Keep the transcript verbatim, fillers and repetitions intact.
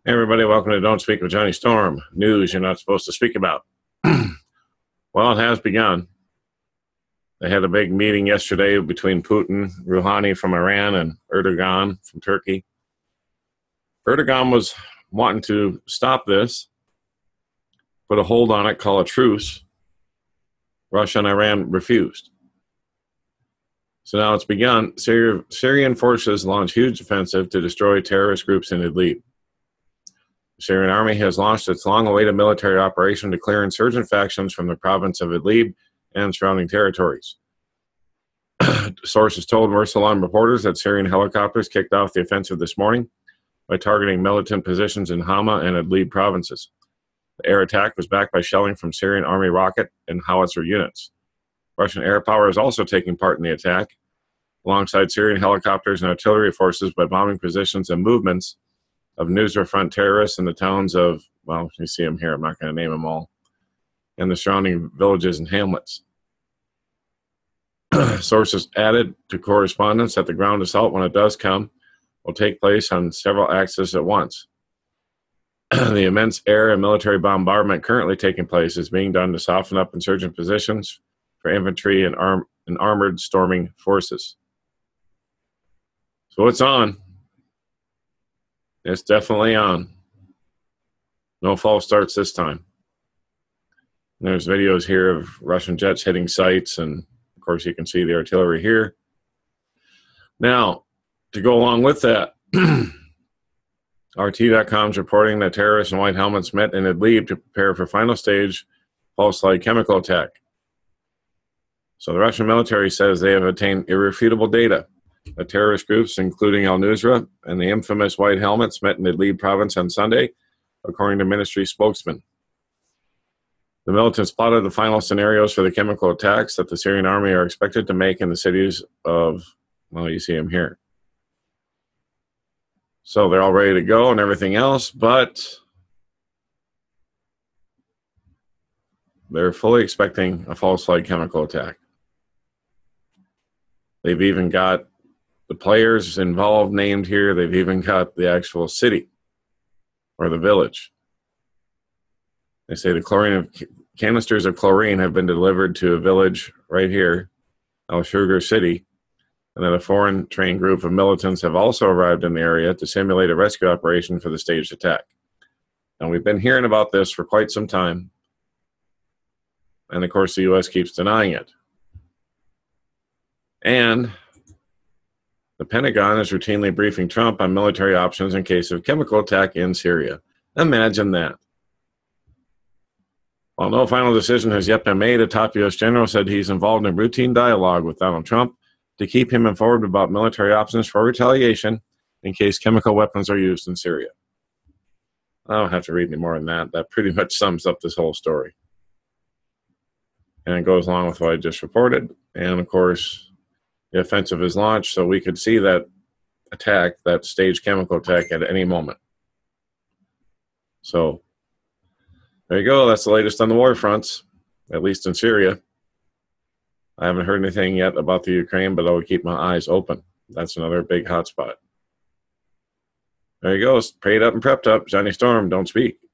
Hey everybody, welcome to Don't Speak with Johnny Storm. News you're not supposed to speak about. Well, it has begun. They had a big meeting yesterday between Putin, Rouhani from Iran, and Erdogan from Turkey. Erdogan was wanting to stop this, put a hold on it, call a truce. Russia and Iran refused. So now it's begun. Syria, Syrian forces launch huge offensive to destroy terrorist groups in Idlib. The Syrian army has launched its long-awaited military operation to clear insurgent factions from the province of Idlib and surrounding territories. Sources told Mursalan reporters that Syrian helicopters kicked off the offensive this morning by targeting militant positions in Hama and Idlib provinces. The air attack was backed by shelling from Syrian army rocket and howitzer units. Russian air power is also taking part in the attack, alongside Syrian helicopters and artillery forces by bombing positions and movements of Nusra Front terrorists in the towns of, well, you see them here, I'm not going to name them all, and the surrounding villages and hamlets. Sources added to correspondence that the ground assault, when it does come, will take place on several axes at once. The immense air and military bombardment currently taking place is being done to soften up insurgent positions for infantry and, arm and armored storming forces. So it's on. It's definitely on. No false starts this time. And there's videos here of Russian jets hitting sites, and of course you can see the artillery here. Now, to go along with that, R T dot com is reporting that terrorists in white helmets met in Idlib to prepare for final stage pulse-like chemical attack. So the Russian military says they have obtained irrefutable data. The terrorist groups, including al-Nusra and the infamous White Helmets, met in Idlib province on Sunday, according to ministry spokesman. The militants plotted the final scenarios for the chemical attacks that the Syrian army are expected to make in the cities of, well, you see them here. So they're all ready to go and everything else, but they're fully expecting a false flag chemical attack. They've even got the players involved named here. They've even got the actual city or the village. They say the chlorine of, canisters of chlorine have been delivered to a village right here, Al-Shughur City, and that a foreign trained group of militants have also arrived in the area to simulate a rescue operation for the staged attack. And we've been hearing about this for quite some time. And of course, the U S keeps denying it. And the Pentagon is routinely briefing Trump on military options in case of chemical attack in Syria. Imagine that. While no final decision has yet been made, a top U S general said he's involved in routine dialogue with Donald Trump to keep him informed about military options for retaliation in case chemical weapons are used in Syria. I don't have to read any more than that. That pretty much sums up this whole story. And it goes along with what I just reported. And of course, the offensive is launched, so we could see that attack, that staged chemical attack, at any moment. So there you go. That's the latest on the war fronts, at least in Syria. I haven't heard anything yet about the Ukraine, but I will keep my eyes open. That's another big hotspot. There you go. Prayed up and prepped up. Johnny Storm, don't speak.